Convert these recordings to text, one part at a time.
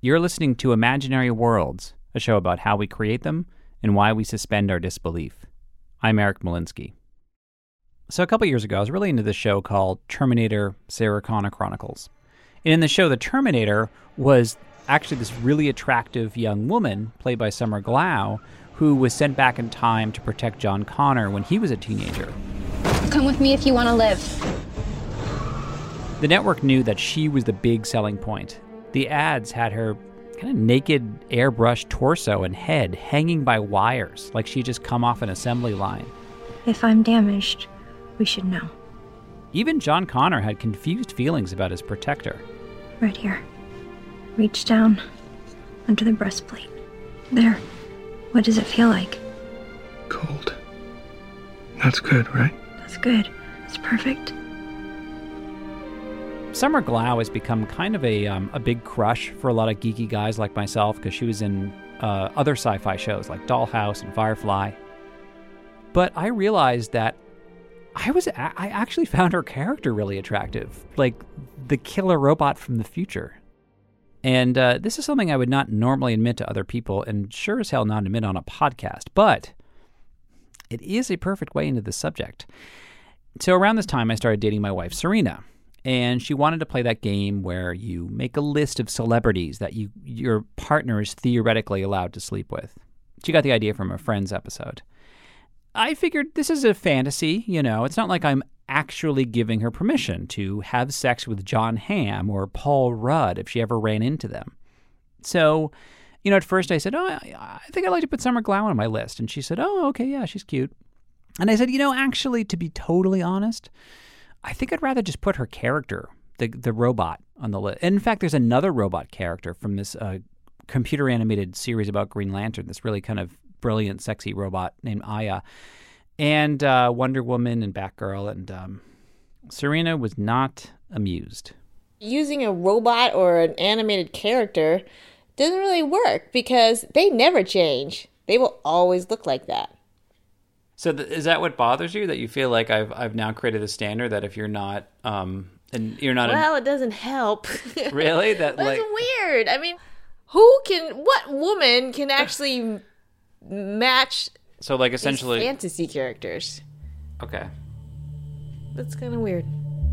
You're listening to Imaginary Worlds, a show about how we create them and why we suspend our disbelief. I'm Eric Molinsky. So a couple years ago, I was really into this show called Terminator Sarah Connor Chronicles. And in the show, the Terminator was actually this really attractive young woman, played by Summer Glau, who was sent back in time to protect John Connor when he was a teenager. Come with me if you want to live. The network knew that she was the big selling point. The ads had her kind of naked, airbrushed torso and head hanging by wires, like she'd just come off an assembly line. If I'm damaged, we should know. Even John Connor had confused feelings about his protector. Right here. Reach down under the breastplate. There. What does it feel like? Cold. That's good, right? That's good. It's perfect. Summer Glau has become kind of a big crush for a lot of geeky guys like myself because she was in other sci-fi shows like Dollhouse and Firefly. But I realized that I actually found her character really attractive, like the killer robot from the future. And this is something I would not normally admit to other people and sure as hell not admit on a podcast, but it is a perfect way into the subject. So around this time, I started dating my wife, Serena. And she wanted to play that game where you make a list of celebrities that your partner is theoretically allowed to sleep with. She got the idea from a Friends episode. I figured this is a fantasy, It's not like I'm actually giving her permission to have sex with John Hamm or Paul Rudd if she ever ran into them. So, at first I said, I think I'd like to put Summer Glau on my list. And she said, oh, okay, yeah, she's cute. And I said, actually, to be totally honest, I think I'd rather just put her character, the robot, on the list. In fact, there's another robot character from this computer-animated series about Green Lantern, this really kind of brilliant, sexy robot named Aya, and Wonder Woman and Batgirl, and Serena was not amused. Using a robot or an animated character doesn't really work because they never change. They will always look like that. So is that what bothers you? That you feel like I've now created a standard that if you're not and you're not well, it doesn't help. Really? That's weird. I mean, what woman can actually match? So like essentially these fantasy characters. Okay. That's kind of weird.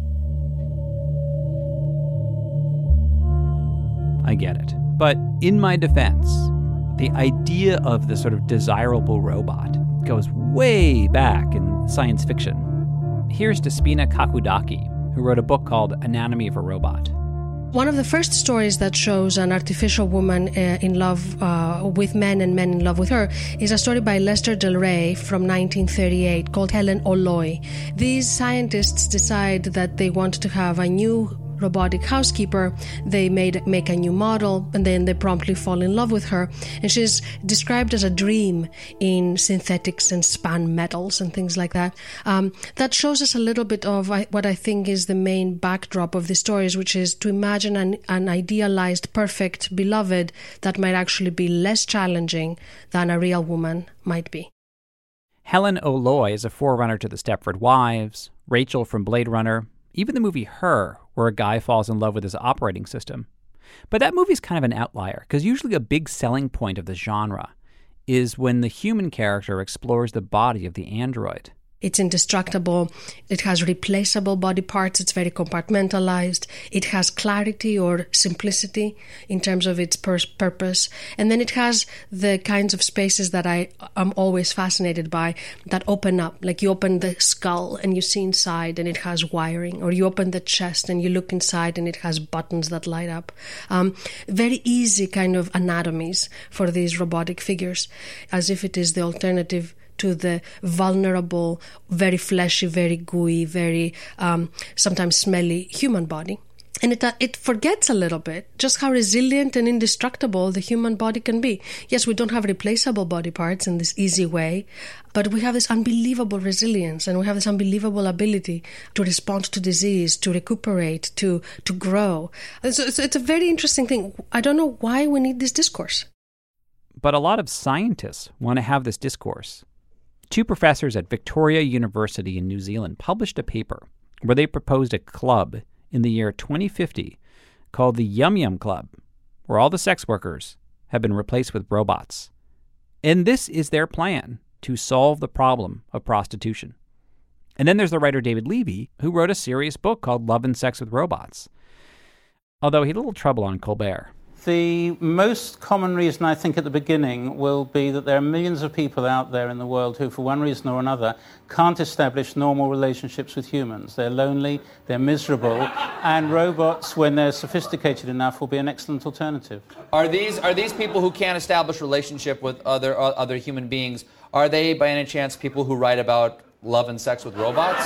I get it. But in my defense, the idea of the sort of desirable robot goes way back in science fiction. Here's Despina Kakudaki, who wrote a book called Anatomy of a Robot. One of the first stories that shows an artificial woman in love with men and men in love with her is a story by Lester Del Rey from 1938 called Helen O'Loy. These scientists decide that they want to have a new robotic housekeeper. They make a new model, and then they promptly fall in love with her. And she's described as a dream in synthetics and span metals and things like that. That shows us a little bit of what I think is the main backdrop of the stories, which is to imagine an idealized, perfect beloved that might actually be less challenging than a real woman might be. Helen O'Loy is a forerunner to the Stepford Wives, Rachel from Blade Runner, even the movie Her, where a guy falls in love with his operating system. But that movie's kind of an outlier, because usually a big selling point of the genre is when the human character explores the body of the android. It's indestructible. It has replaceable body parts. It's very compartmentalized. It has clarity or simplicity in terms of its purpose. And then it has the kinds of spaces that I am always fascinated by that open up. Like you open the skull and you see inside and it has wiring. Or you open the chest and you look inside and it has buttons that light up. Very easy kind of anatomies for these robotic figures, as if it is the alternative to the vulnerable, very fleshy, very gooey, very sometimes smelly human body. And it forgets a little bit just how resilient and indestructible the human body can be. Yes, we don't have replaceable body parts in this easy way, but we have this unbelievable resilience and we have this unbelievable ability to respond to disease, to recuperate, to grow. And so it's a very interesting thing. I don't know why we need this discourse. But a lot of scientists want to have this discourse. Two professors at Victoria University in New Zealand published a paper where they proposed a club in the year 2050 called the Yum Yum Club. where all the sex workers have been replaced with robots. And this is their plan to solve the problem of prostitution. And then there's the writer David Levy, who wrote a serious book called Love and Sex with Robots. Although he had a little trouble on Colbert. The most common reason, I think, at the beginning will be that there are millions of people out there in the world who, for one reason or another, can't establish normal relationships with humans. They're lonely, they're miserable, and robots, when they're sophisticated enough, will be an excellent alternative. Are these people who can't establish relationship with other human beings, are they, by any chance, people who write about love and sex with robots?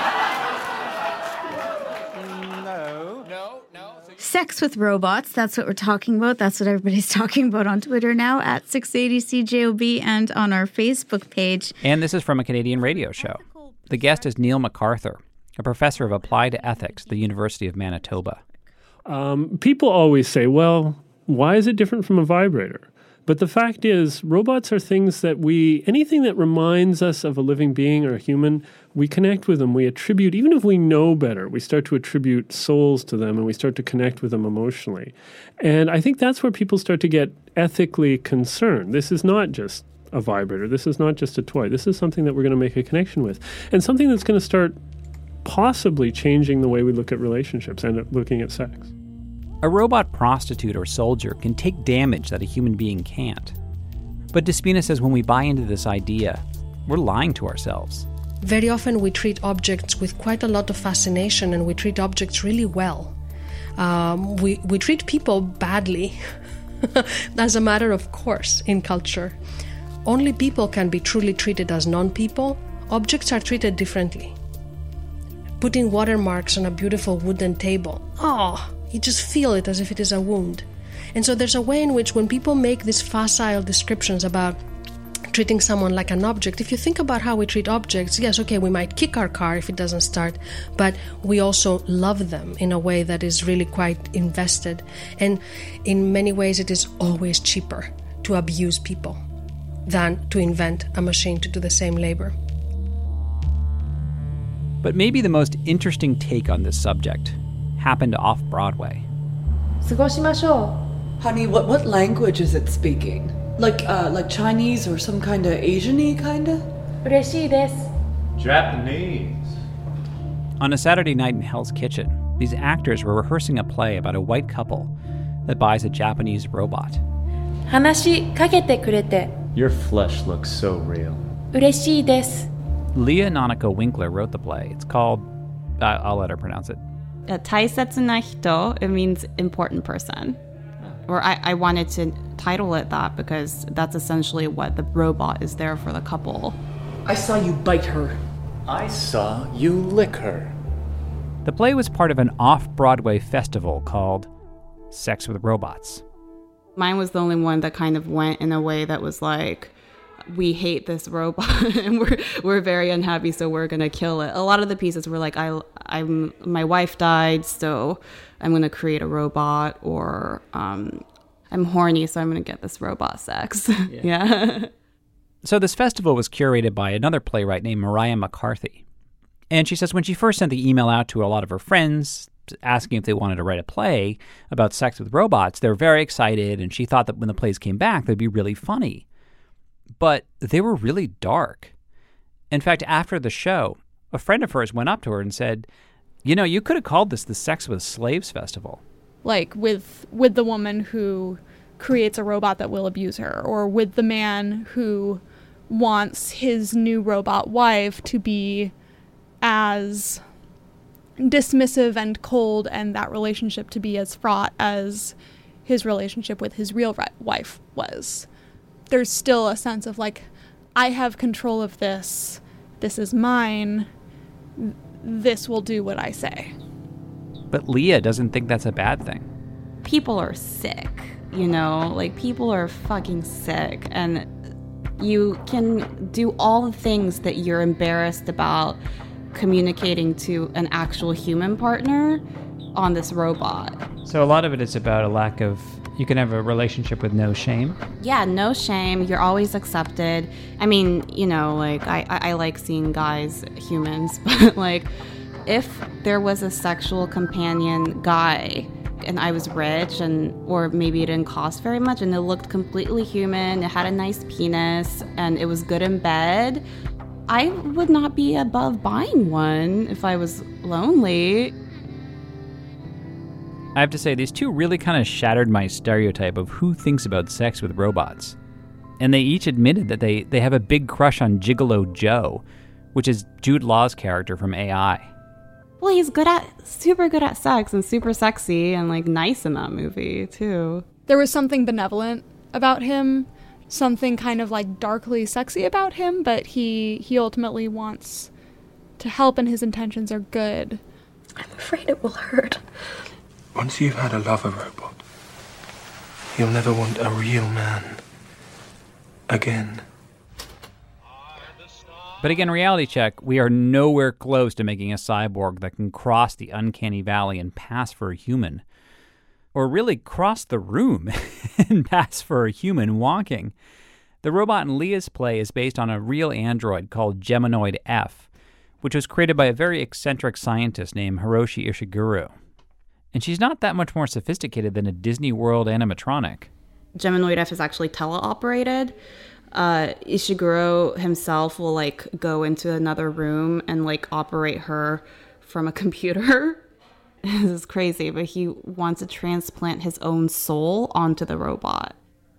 Sex with robots, that's what we're talking about. That's what everybody's talking about on Twitter now, at 680CJOB, and on our Facebook page. And this is from a Canadian radio show. The guest is Neil MacArthur, a professor of applied ethics at the University of Manitoba. People always say, well, why is it different from a vibrator? But the fact is, robots are things that anything that reminds us of a living being or a human, we connect with them. We attribute, even if we know better, we start to attribute souls to them and we start to connect with them emotionally. And I think that's where people start to get ethically concerned. This is not just a vibrator. This is not just a toy. This is something that we're going to make a connection with, and something that's going to start possibly changing the way we look at relationships and looking at sex. A robot prostitute or soldier can take damage that a human being can't. But Despina says when we buy into this idea, we're lying to ourselves. Very often we treat objects with quite a lot of fascination, and we treat objects really well. We treat people badly, as a matter of course, in culture. Only people can be truly treated as non-people. Objects are treated differently. Putting watermarks on a beautiful wooden table. You just feel it as if it is a wound. And so there's a way in which when people make these facile descriptions about treating someone like an object, if you think about how we treat objects, yes, okay, we might kick our car if it doesn't start, but we also love them in a way that is really quite invested. And in many ways, it is always cheaper to abuse people than to invent a machine to do the same labor. But maybe the most interesting take on this subject happened off-Broadway. Honey, what language is it speaking? Like Chinese or some kind of Asian-y kind of? Japanese. On a Saturday night in Hell's Kitchen, these actors were rehearsing a play about a white couple that buys a Japanese robot. Your flesh looks so real. Leah Nanako Winkler wrote the play. It's called, I'll let her pronounce it. 大切な人, it means important person. Or I wanted to title it that because that's essentially what the robot is there for the couple. I saw you bite her. I saw you lick her. The play was part of an off-Broadway festival called Sex with Robots. Mine was the only one that kind of went in a way that was like, we hate this robot and we're very unhappy, so we're gonna kill it. A lot of the pieces were like, my wife died, so I'm gonna create a robot, or I'm horny, so I'm gonna get this robot sex. Yeah. So this festival was curated by another playwright named Mariah McCarthy. And she says when she first sent the email out to a lot of her friends asking if they wanted to write a play about sex with robots, they were very excited, and she thought that when the plays came back, they'd be really funny. But they were really dark. In fact, after the show, a friend of hers went up to her and said, you could have called this the Sex with Slaves Festival. Like with the woman who creates a robot that will abuse her, or with the man who wants his new robot wife to be as dismissive and cold, and that relationship to be as fraught as his relationship with his real wife was. There's still a sense of like, I have control of this. This is mine. This will do what I say. But Leah doesn't think that's a bad thing. People are sick, like people are fucking sick, and you can do all the things that you're embarrassed about communicating to an actual human partner on this robot. So a lot of it is about a lack of, you can have a relationship with no shame? Yeah, no shame. You're always accepted. I mean, I like seeing guys, humans, but like if there was a sexual companion guy and I was rich, or maybe it didn't cost very much, and it looked completely human, it had a nice penis, and it was good in bed, I would not be above buying one if I was lonely. I have to say, these two really kind of shattered my stereotype of who thinks about sex with robots. And they each admitted that they have a big crush on Gigolo Joe, which is Jude Law's character from AI. Well, he's super good at sex and super sexy and like nice in that movie too. There was something benevolent about him, something kind of like darkly sexy about him, but he ultimately wants to help and his intentions are good. I'm afraid it will hurt. Once you've had a lover robot, you'll never want a real man again. But again, reality check, we are nowhere close to making a cyborg that can cross the uncanny valley and pass for a human. Or really cross the room and pass for a human walking. The robot in Leah's play is based on a real android called Geminoid F, which was created by a very eccentric scientist named Hiroshi Ishiguro. And she's not that much more sophisticated than a Disney World animatronic. Geminoid F is actually teleoperated. Ishiguro himself will like go into another room and like operate her from a computer. This is crazy, but he wants to transplant his own soul onto the robot.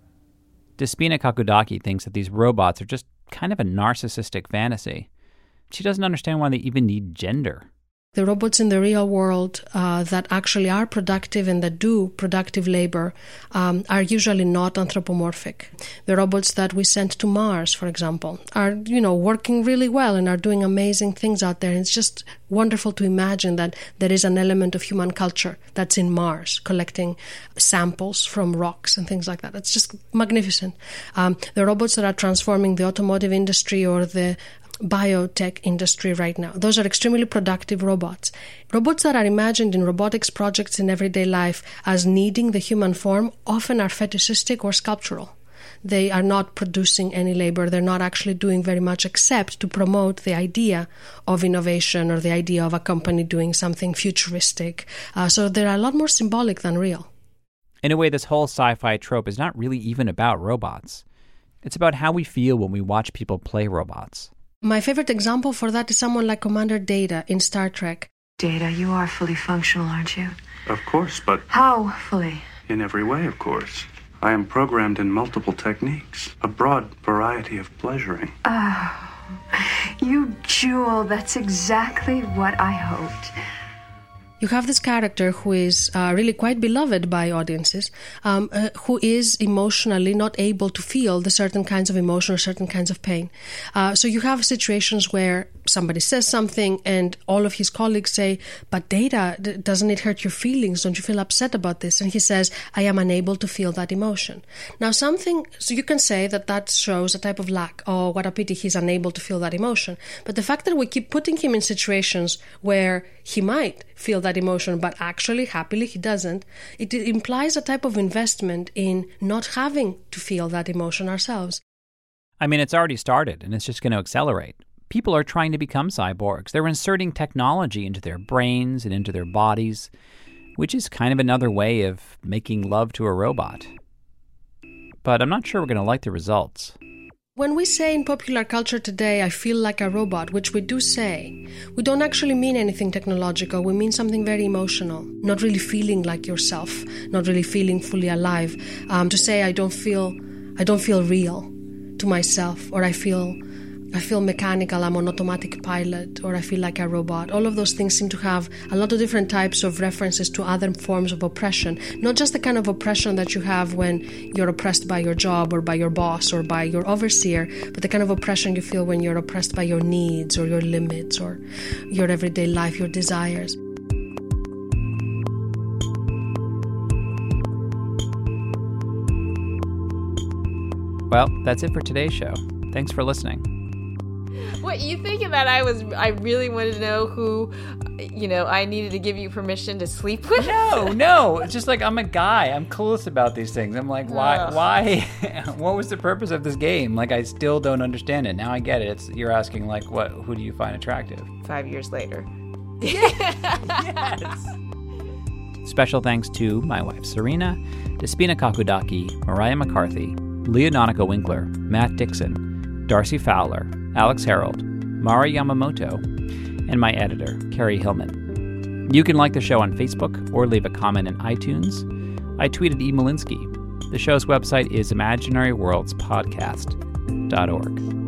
Despina Kakudaki thinks that these robots are just kind of a narcissistic fantasy. She doesn't understand why they even need gender. The robots in the real world that actually are productive and that do productive labor are usually not anthropomorphic. The robots that we sent to Mars, for example, are, working really well and are doing amazing things out there. And it's just wonderful to imagine that there is an element of human culture that's in Mars, collecting samples from rocks and things like that. It's just magnificent. The robots that are transforming the automotive industry or the biotech industry right now. Those are extremely productive robots. Robots that are imagined in robotics projects in everyday life as needing the human form often are fetishistic or sculptural. They are not producing any labor. They're not actually doing very much except to promote the idea of innovation or the idea of a company doing something futuristic. So they're a lot more symbolic than real. In a way, this whole sci-fi trope is not really even about robots. It's about how we feel when we watch people play robots. My favorite example for that is someone like Commander Data in Star Trek. Data, you are fully functional, aren't you? Of course, but... How fully? In every way, of course. I am programmed in multiple techniques, a broad variety of pleasuring. Oh, you jewel, that's exactly what I hoped. You have this character who is really quite beloved by audiences, who is emotionally not able to feel the certain kinds of emotion or certain kinds of pain. So you have situations where somebody says something and all of his colleagues say, but Data, doesn't it hurt your feelings? Don't you feel upset about this? And he says, I am unable to feel that emotion. Now so you can say that shows a type of lack. Oh, what a pity he's unable to feel that emotion. But the fact that we keep putting him in situations where he might feel that emotion, but actually, happily, he doesn't, it implies a type of investment in not having to feel that emotion ourselves. I mean, it's already started, and it's just going to accelerate. People are trying to become cyborgs. They're inserting technology into their brains and into their bodies, which is kind of another way of making love to a robot. But I'm not sure we're going to like the results. When we say in popular culture today, I feel like a robot, which we do say, we don't actually mean anything technological. We mean something very emotional, not really feeling like yourself, not really feeling fully alive. To say I don't feel real to myself, or I feel mechanical, I'm on automatic pilot, or I feel like a robot. All of those things seem to have a lot of different types of references to other forms of oppression. Not just the kind of oppression that you have when you're oppressed by your job or by your boss or by your overseer, but the kind of oppression you feel when you're oppressed by your needs or your limits or your everyday life, your desires. Well, that's it for today's show. Thanks for listening. What, you thinking that I really wanted to know who, I needed to give you permission to sleep with? No. It's just like, I'm a guy. I'm clueless about these things. I'm like, why? What was the purpose of this game? Like, I still don't understand it. Now I get it. You're asking, like, who do you find attractive? 5 years later. Yes. Special thanks to my wife Serena, Despina Kakudaki, Mariah McCarthy, Leah Nonica Winkler, Matt Dixon, Darcy Fowler, Alex Harold, Mara Yamamoto, and my editor, Carrie Hillman. You can like the show on Facebook or leave a comment in iTunes. I tweeted E. Malinsky. The show's website is imaginaryworldspodcast.org.